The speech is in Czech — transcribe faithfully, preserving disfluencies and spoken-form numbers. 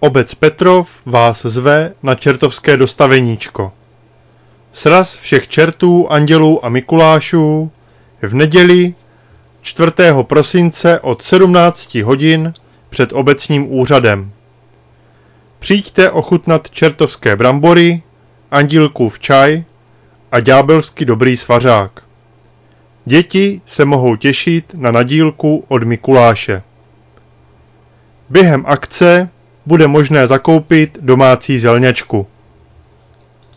Obec Petrov vás zve na čertovské dostaveníčko. Sraz všech čertů, andělů a Mikulášů v neděli čtvrtého prosince od sedmnácti hodin před obecním úřadem. Přijďte ochutnat čertovské brambory, andílkův čaj a ďábelsky dobrý svařák. Děti se mohou těšit na nadílku od Mikuláše. Během akce bude možné zakoupit domácí zelňačku.